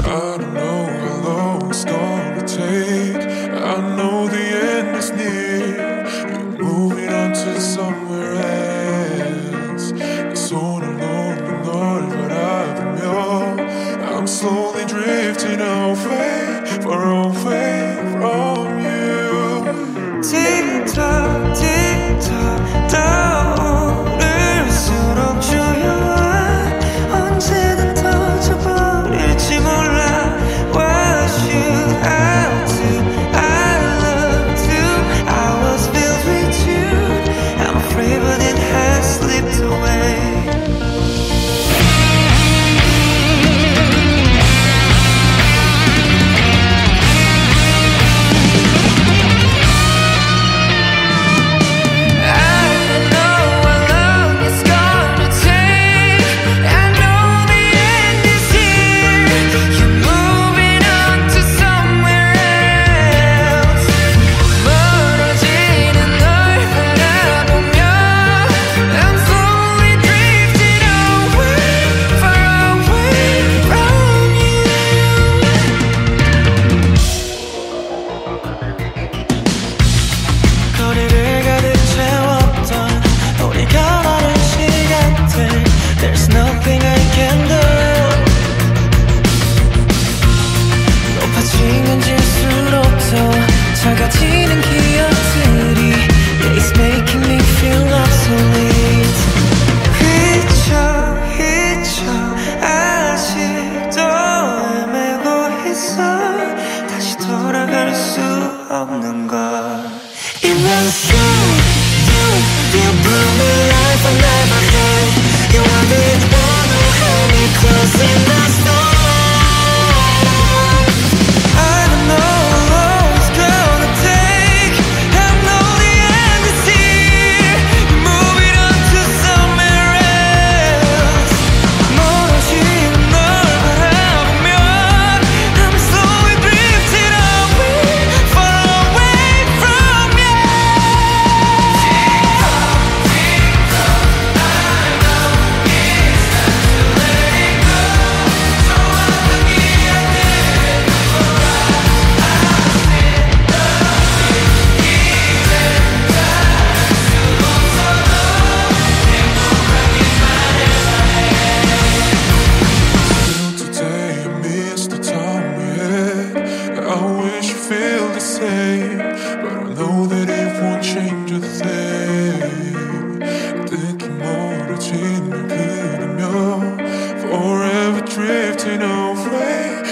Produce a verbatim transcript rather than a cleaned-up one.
don't know how long it's gonna take. I know the end is near. You're moving on to somewhere else. Sono lonely, 널 바라보며 I'm slowly drifting away, far away from you. 틱톡 틱톡 떠오를수록 주요한 언제든 터져버릴지 몰라. What should I do? I love to. I was filled with you. I'm afraid but it has slipped away. 거리를 가득 채웠던 우리가 많은 시간들 There's nothing I can do. 높아지면 질수록 더 작아지는 기억들이 Yeah, it's making me feel obsolete. 휘쳐 휘쳐 아직도 헤매고 있어. 다시 돌아갈 수 없는 걸. It was you, you, you brought me life I never had. You are the one who held me close in the storm. I don't know how long it's gonna take. I know the end is here. You're moving on to somewhere else. 멀어지는 널 바라보면 I'm slowly drifting away, far away from you. Still today, I miss the time we had. I wish you feel the same, but I know that it won't change a thing. 듣기 멀어지는 그리며 Forever drifting away.